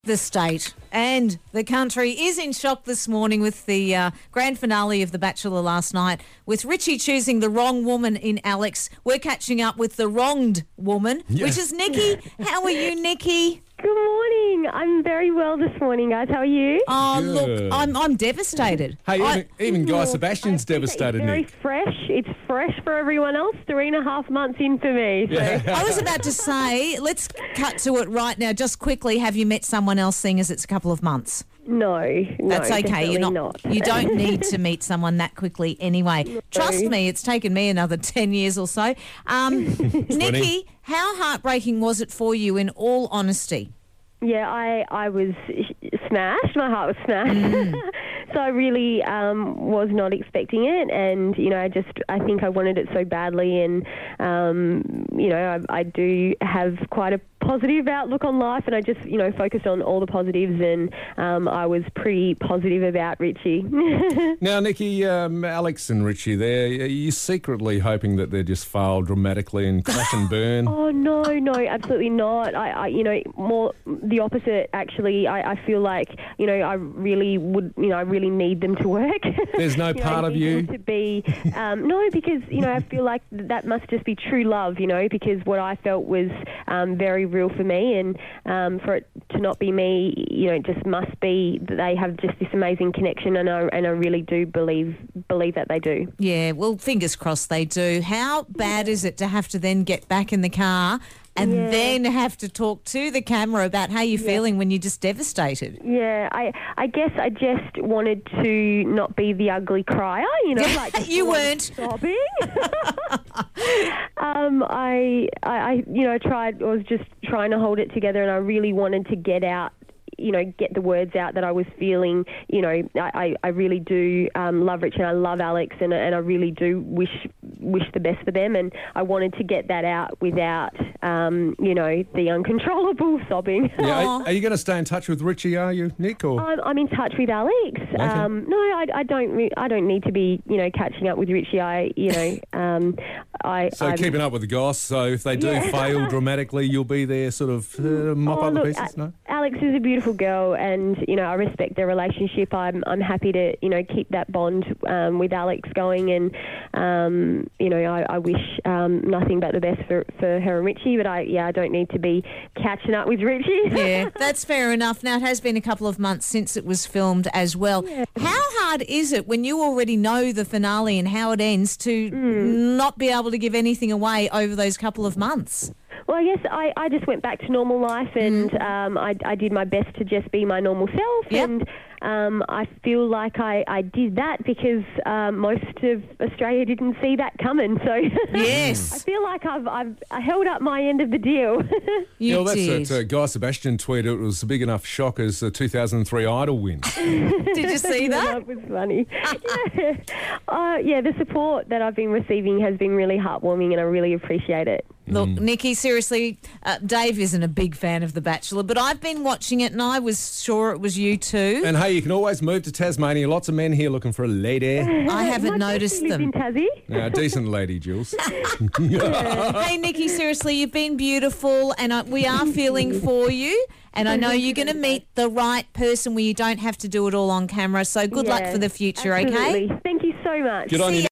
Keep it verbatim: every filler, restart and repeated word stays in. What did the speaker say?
The state and the country is in shock this morning with the uh, grand finale of The Bachelor last night, with Richie choosing the wrong woman in Alex. We're catching up with the wronged woman, yeah. which is Nikki. How are you, Nikki? Good morning. I'm very well this morning, guys. How are you? Oh, Good. look, I'm I'm devastated. Hey, I, even, even Guy Sebastian's devastated, It's very Nick. fresh. It's fresh for everyone else. Three and a half months in for me. So. Yeah. I was about to say, let's cut to it right now. Just quickly, have you met someone else, seeing as it's a couple of months? No, no, That's okay. You're not, not. You don't need to meet someone that quickly anyway. No. Trust me, it's taken me another ten years or so. Um, Nikki, how heartbreaking was it for you, in all honesty? Yeah, I, I was smashed. My heart was smashed. Mm. So I really um, was not expecting it, and you know, I just I think I wanted it so badly, and um, you know, I, I do have quite a positive outlook on life, and I just you know focused on all the positives, and um, I was pretty positive about Richie. Now, Nikki, um, Alex and Richie, there, are you secretly hoping that they just fail dramatically and crash and burn? Oh no, no, absolutely not. I, I you know, more the opposite. Actually, I, I feel like you know I really would, you know, I really need them to work. There's no you part know, of you to be um, no, because you know I feel like that must just be true love. You know, because what I felt was um, very real for me, and um, for it to not be me, you know, it just must be that they have just this amazing connection, and I and I really do believe believe that they do. Yeah, well, fingers crossed they do. How bad is it to have to then get back in the car and yeah. then have to talk to the camera about how you're yeah. feeling when you're just devastated? Yeah, I I guess I just wanted to not be the ugly crier, you know, like you weren't sobbing. um, I, I I you know tried. I was just trying to hold it together, and I really wanted to get out. You know, get the words out that I was feeling. You know, I, I really do um, love Rich, and I love Alex, and and I really do wish wish the best for them. And I wanted to get that out without, um, you know, the uncontrollable sobbing. Yeah, are, are you going to stay in touch with Richie? Are you, Nick? Or I'm, I'm in touch with Alex. Okay. Um, no, I, I don't. Re- I don't need to be, you know, catching up with Richie. I, you know, um, I. So I'm, keeping up with the goss. So if they do yeah. fail dramatically, you'll be there, sort of uh, mop oh, up look, the pieces. No. Alex is a beautiful girl, and you know I respect their relationship. I'm I'm happy to you know keep that bond um, with Alex going, and um, you know I, I wish um, nothing but the best for, for her and Richie. But I yeah I don't need to be catching up with Richie. Yeah, that's fair enough. Now it has been a couple of months since it was filmed as well. Yeah. How hard is it when you already know the finale and how it ends to mm. not be able to give anything away over those couple of months? Well, I guess I, I just went back to normal life, and mm. um, I, I did my best to just be my normal self, yep. and um, I feel like I, I did that because um, most of Australia didn't see that coming. So yes, I feel like I've I've I held up my end of the deal. You yeah, well, that's did. that uh, Guy Sebastian tweet. It was a big enough shock as the two thousand three Idol win. Did you see that? That was funny. yeah. Uh, yeah, the support that I've been receiving has been really heartwarming, and I really appreciate it. Look, Nikki, seriously, uh, Dave isn't a big fan of The Bachelor, but I've been watching it and I was sure it was you too. And hey, you can always move to Tasmania. Lots of men here looking for a lady. I haven't My noticed lives them. in Tassie. Uh, decent lady, Jules. Hey, Nikki, seriously, you've been beautiful, and I, we are feeling for you. And I know you're going to meet the right person where you don't have to do it all on camera. So good yeah, luck for the future, absolutely. okay? Thank you so much. Good on you.